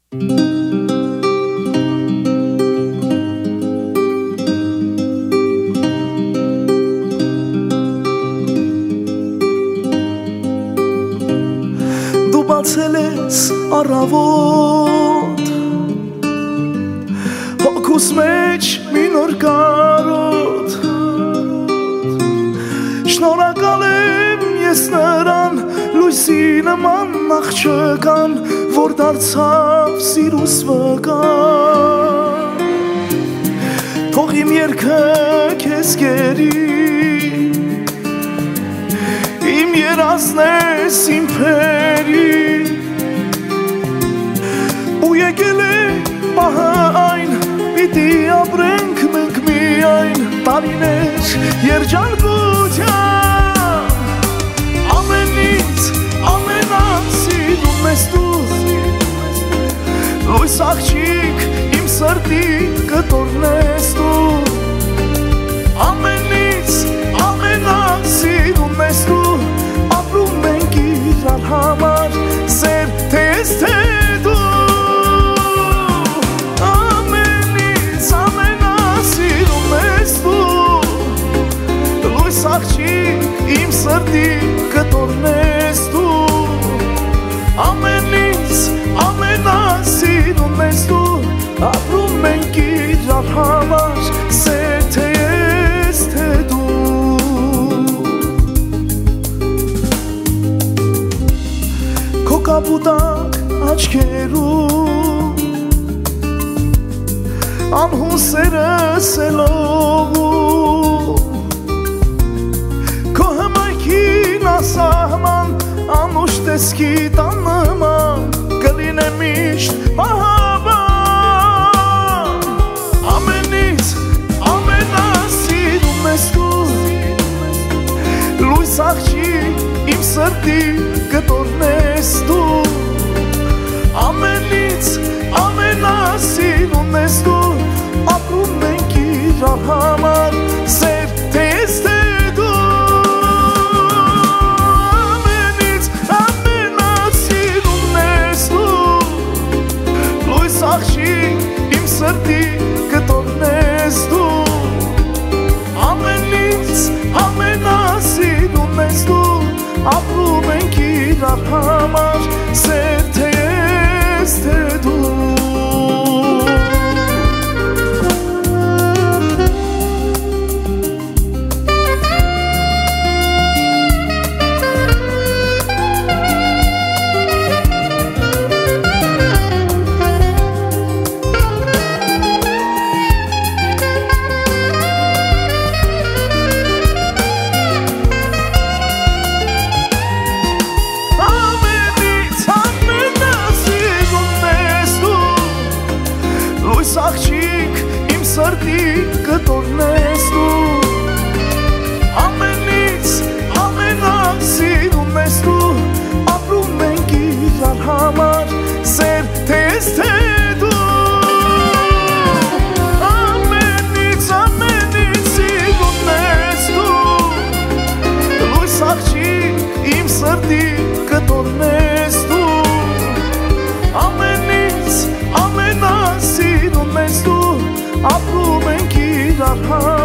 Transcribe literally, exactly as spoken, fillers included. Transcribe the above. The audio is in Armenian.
Դու բացել ես առավոտ հոգուս մեջ մի նոր կարոտ Շնորհակալ եմ ես նրան լույսի նման աղջկան որ դարձավ սիրուս վկան Թող իմ երգը քեզ գերի Իմ երազն ես իմ փերի Ու եկել է պահը այն Պիտի ապրենք մենք միայն Տարիներ երջանկության Ամենից ամենասիրուն ես դու Լույս աղջիկ իմ սրտի կտորն ես դու Ամենից ամենասիրուն ես դու Ապրում ենք իրար համար Սեր թե ես թե դու Ամենից ամենասիրուն ես դու Լույս աղջիկ իմ սրտի կտորն ես դու Ամենից ամենասիրուն ես դու Ապրում ենք իրար համար Սեր թե ես թե դու Քո կապուտակ աչքերում Անհուն սերը սելով Քո հմայքին ասահման Անուշ տեսքի տանման Կլինե միշտ պահաբան Ամենից ամենասիրուն ես դու Լույս աղջիկ իմ սրտի կտորն ես դու Ամենից ամենասիրուն ես դու Ապրում ենք իրար համար Սեր թե ես թե դու Ամենից ամենասիրուն ես դու Լույս աղջիկ իմ սրտի կտորն ես դու Ամենից ամենասիրուն ես դու Ապրում ենք իրար համար Սեր թե ես թե դու Աղջիկ իմ սրտի կտորն ես դու Ամենից ամենասիրուն ես դու Ապրում ենք իրար համար Սեր թե ես թե դու Ամենից ամենից սիրուն ես դու Լույս աղջիկ իմ սրտի կտորն ես դու Ամենից ամենասիրուն ես դու Ապրում ենք իրար համար